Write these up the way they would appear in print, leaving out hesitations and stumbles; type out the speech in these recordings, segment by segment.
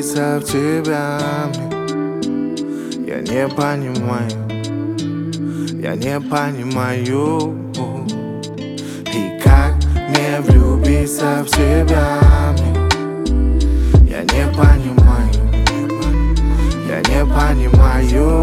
влюбиться в тебя мне. Я не понимаю, я не понимаю. И как мне влюбиться в тебя мне? Я не понимаю, я не понимаю.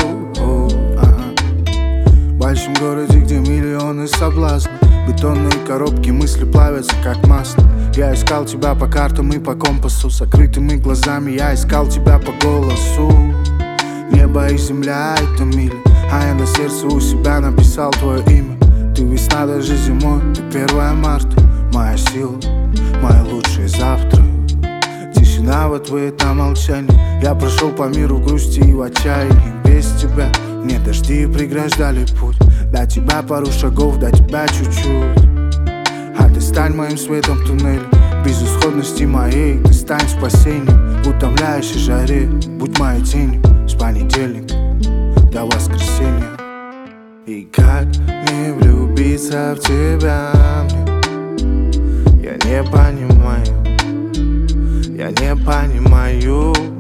В большом городе, где миллионы соблазнов, бетонные коробки, мысли плавятся как масло. Я искал тебя по картам и по компасу, с закрытыми глазами я искал тебя по голосу. Небо и земля — это мили, а я на сердце у себя написал твое имя. Ты весна даже зимой, ты 1 марта, моя сила, мои лучшие завтра. Тишина в ответ на молчание. Я прошел по миру в грусти и в отчаянии. Без тебя мне дожди преграждали путь. До тебя пару шагов, до тебя чуть-чуть. А ты стань моим светом в туннеле. Безысходности моей ты стань спасением. В утомляющей жаре будь моей тенью. С понедельника до воскресенья. И как мне влюбиться в тебя мне? Я не понимаю, я не понимаю.